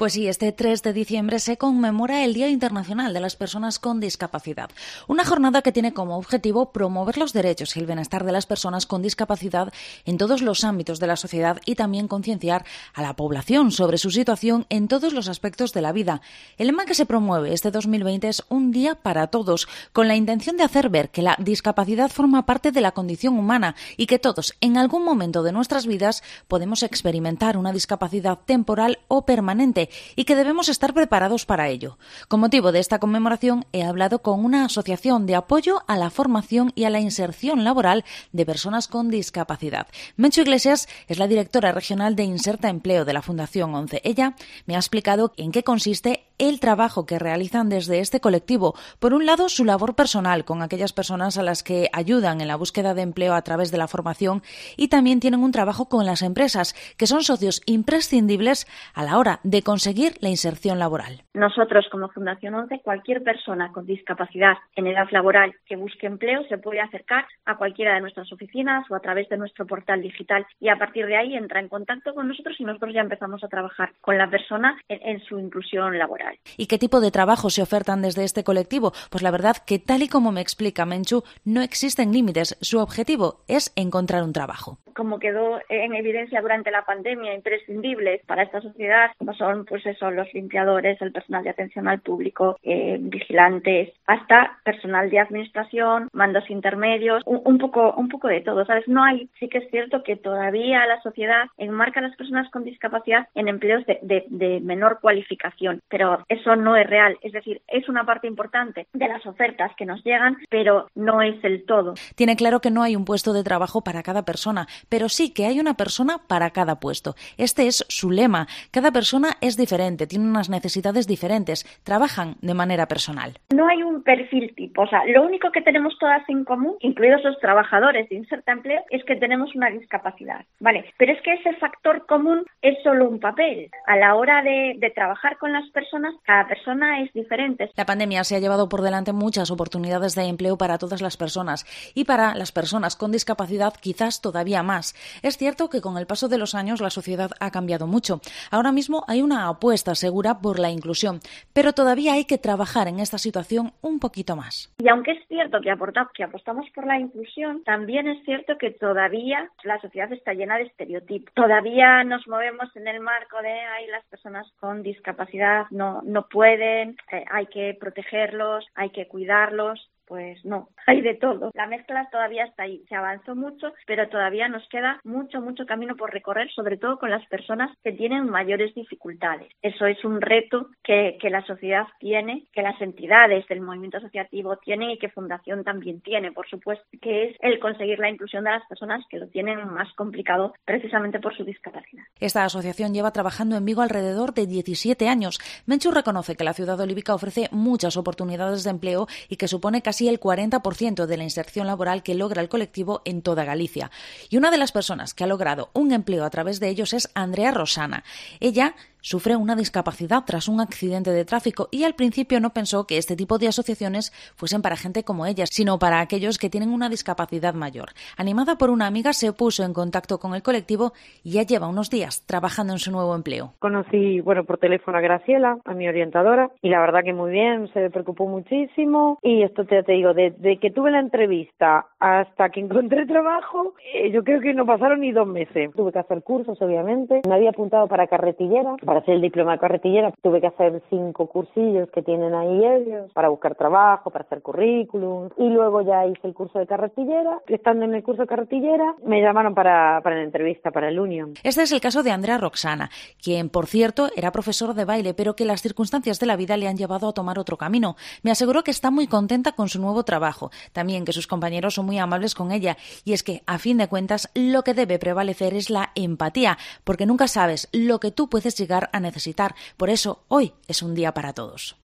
Pues sí, este 3 de diciembre se conmemora el Día Internacional de las Personas con Discapacidad. Una jornada que tiene como objetivo promover los derechos y el bienestar de las personas con discapacidad en todos los ámbitos de la sociedad y también concienciar a la población sobre su situación en todos los aspectos de la vida. El lema que se promueve este 2020 es Un día para todos, con la intención de hacer ver que la discapacidad forma parte de la condición humana y que todos, en algún momento de nuestras vidas, podemos experimentar una discapacidad temporal o permanente y que debemos estar preparados para ello. Con motivo de esta conmemoración he hablado con una asociación de apoyo a la formación y a la inserción laboral de personas con discapacidad. Menchu Iglesias es la directora regional de Inserta Empleo de la Fundación 11. Ella me ha explicado en qué consiste el trabajo que realizan desde este colectivo. Por un lado, su labor personal con aquellas personas a las que ayudan en la búsqueda de empleo a través de la formación, y también tienen un trabajo con las empresas, que son socios imprescindibles a la hora de conseguir la inserción laboral. Nosotros, como Fundación 11, cualquier persona con discapacidad en edad laboral que busque empleo se puede acercar a cualquiera de nuestras oficinas o a través de nuestro portal digital, y a partir de ahí entra en contacto con nosotros y nosotros ya empezamos a trabajar con la persona en su inclusión laboral. ¿Y qué tipo de trabajo se ofertan desde este colectivo? Pues la verdad que, tal y como me explica Menchu, no existen límites. Su objetivo es encontrar un trabajo. Como quedó en evidencia durante la pandemia, imprescindibles para esta sociedad, como son los limpiadores, el personal de atención al público, vigilantes, hasta personal de administración, mandos intermedios, un poco de todo, ¿sabes? Sí que es cierto que todavía la sociedad enmarca a las personas con discapacidad en empleos de menor cualificación, pero eso no es real, es decir, es una parte importante de las ofertas que nos llegan, pero no es el todo. Tiene claro que no hay un puesto de trabajo para cada persona, pero sí que hay una persona para cada puesto. Este es su lema. Cada persona es diferente, tiene unas necesidades diferentes, trabajan de manera personal. No hay un perfil tipo, lo único que tenemos todas en común, incluidos los trabajadores de Inserta Empleo, es que tenemos una discapacidad, ¿vale? Pero es que ese factor común es solo un papel. A la hora de trabajar con las personas, cada persona es diferente. La pandemia se ha llevado por delante muchas oportunidades de empleo para todas las personas, y para las personas con discapacidad quizás todavía más. Es cierto que con el paso de los años la sociedad ha cambiado mucho. Ahora mismo hay una apuesta segura por la inclusión, pero todavía hay que trabajar en esta situación un poquito más. Y aunque es cierto que apostamos por la inclusión, también es cierto que todavía la sociedad está llena de estereotipos. Todavía nos movemos en el marco de las personas con discapacidad no pueden, hay que protegerlos, hay que cuidarlos. Pues no, hay de todo. La mezcla todavía está ahí. Se avanzó mucho, pero todavía nos queda mucho camino por recorrer, sobre todo con las personas que tienen mayores dificultades. Eso es un reto que la sociedad tiene, que las entidades del movimiento asociativo tienen y que Fundación también tiene, por supuesto, que es el conseguir la inclusión de las personas que lo tienen más complicado precisamente por su discapacidad. Esta asociación lleva trabajando en Vigo alrededor de 17 años. Menchu reconoce que la ciudad olívica ofrece muchas oportunidades de empleo y que supone casi el 40% de la inserción laboral que logra el colectivo en toda Galicia. Y una de las personas que ha logrado un empleo a través de ellos es Andrea Rosana. Ella sufre una discapacidad tras un accidente de tráfico y al principio no pensó que este tipo de asociaciones fuesen para gente como ella, sino para aquellos que tienen una discapacidad mayor. Animada por una amiga, se puso en contacto con el colectivo y ya lleva unos días trabajando en su nuevo empleo. Conocí, por teléfono a Graciela, a mi orientadora, y la verdad que muy bien, se preocupó muchísimo, y esto te digo, desde que tuve la entrevista hasta que encontré trabajo, yo creo que no pasaron ni 2 meses. Tuve que hacer cursos, obviamente, me había apuntado para carretillera, para hacer el diploma de carretillera tuve que hacer 5 cursillos que tienen ahí ellos para buscar trabajo, para hacer currículum, y luego ya hice el curso de carretillera. Estando en el curso de carretillera me llamaron para la entrevista para el Union. Este es el caso de Andrea Roxana, quien por cierto era profesor de baile, pero que las circunstancias de la vida le han llevado a tomar otro camino. Me aseguró que está muy contenta con su nuevo trabajo, también que sus compañeros son muy amables con ella, y es que a fin de cuentas lo que debe prevalecer es la empatía, porque nunca sabes lo que tú puedes llegar a necesitar. Por eso hoy es un día para todos.